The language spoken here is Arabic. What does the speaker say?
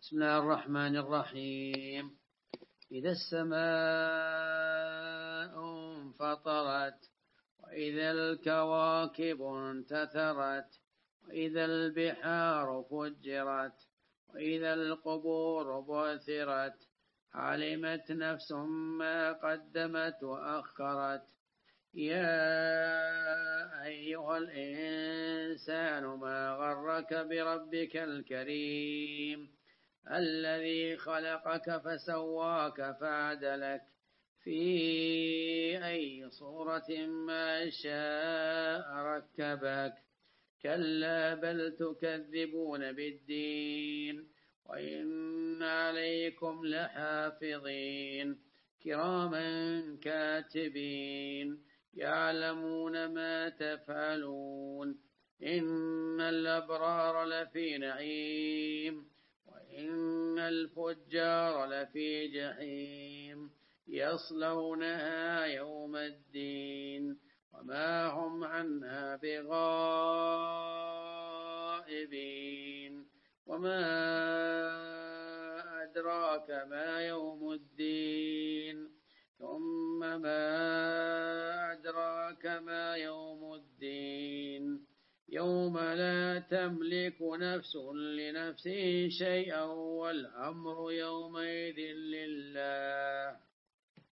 بسم الله الرحمن الرحيم. إذا السماء انفطرت وإذا الكواكب انتثرت وإذا البحار فجرت وإذا القبور بعثرت علمت نفس ما قدمت وأخرت. يا أيها الإنسان ما غرك بربك الكريم الذي خلقك فسواك فعدلك في أي صورة ما شاء ركبك. كلا بل تكذبون بالدين وإن عليكم لحافظين كراما كاتبين يعلمون ما تفعلون. إن الأبرار لفي نعيم وإن الفجار لفي جحيم يصلونها يوم الدين وما هم عنها بغائبين. وما أدراك ما يوم الدين ثم ما أدراك ما يوم الدين يوم لا تملك نفس لنفس شيئا والأمر يومئذ لله.